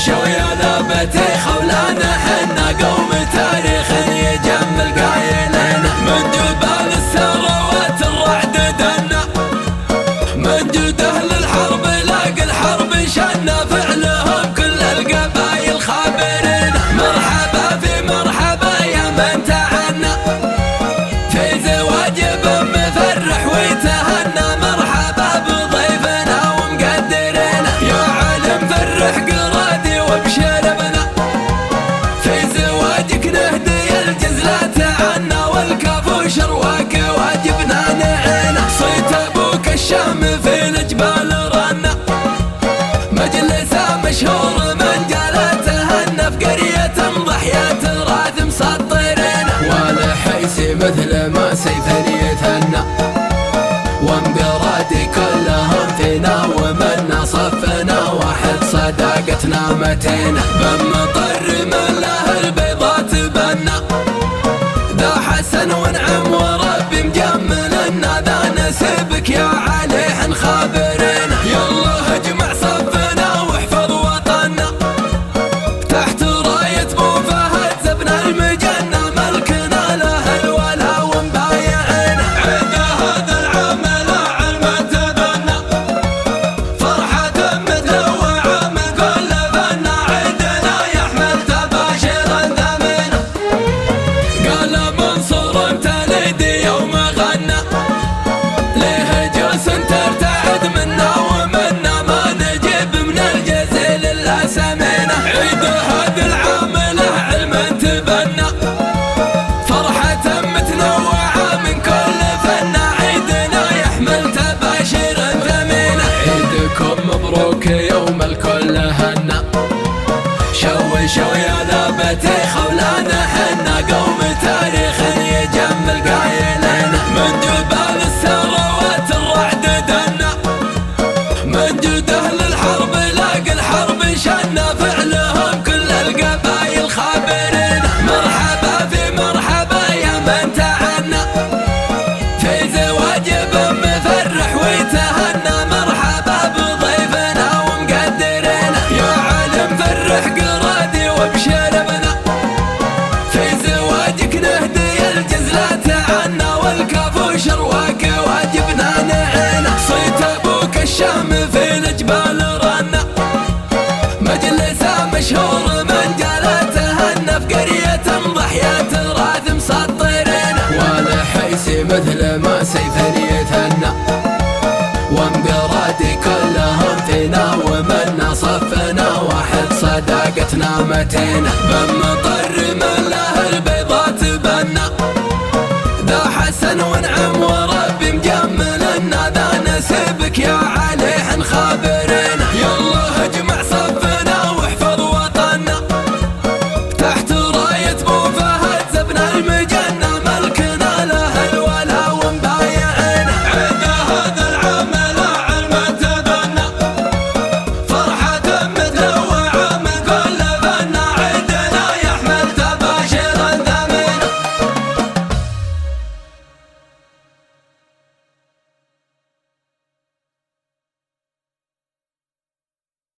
شو يا ذابتي خولانا حنا قوم تاريخ يجمل قايلنا من جبال الثروات الرعد دنا من جود اهل الحرب لاقى الحرب شنا فعلهم كل القبايل خابرين مرحبا في مرحبا يا من تعنا في زواج مفرح ويتهنى مرحبا بضيفنا ومقدرنا يا علم فرح قرادي وابشر بنا في زواجك نهدي الجزلات عنا والكفو شرواك واجبنا نعينا صيت ابوك الشام في الجبال رنا مجلسه مشهور من جالتهن في قرية ضحية راث مسطرين والحيسي مثل ما سيفن يتهنى ومقرادي كلهم فينا ومنا صفنا واحد صداقتنا متينة بمطر من له البيضات بنا ذا حسن ونعم وربي مجملنا ذا نسبك يا علي حن خابرنا يلا اجمع صفنا واحفظ وطننا تحت راية بو فهد زبنا المجنة ملكنا له الولا ومبايعنا عيد هذا العام لا علم تبنى فرحة متنوعة من كل فنا عيدنا يحمل تباشيرا ثمينة قال منصور انت ليدي يوم غنى ليه جوس ترتعد منا ومنا ما نجيب من الجزيل الا سمينة عيد هذا العام له علم تبنى فرحة متنوعة من كل فنا عيدنا يحمل تباشير ثمينة عيدكم مبروك يوم الكل هنا شو يا ذابتي خولانا حنا قوم تاريخ يجمل قايلنا من جبال الثروات الرعد دنا من جود اهل الحرب لاقى الحرب شنا فعلهم كل القبايل خابرين مرحبا في مرحبا يا من تعنا في زواج مفرح ويتهنى مرحبا بضيفنا ومقدرنا يا علم فرح قرادي وابشر بنا في زواجك نهدي الجزلات عنا والكفو شرواك واجبنا نعينا صيت ابوك الشام في الجبال رنا مجلسه مشهور من جالتهن في قرية ضحية راث مسطرين والحيسي مثل ما سيفن يتهنى ومقرادي كلهم فينا ومنا صفنا واحد صداقتنا متينة بمطر من له البيضات بنا ذا حسن ونعم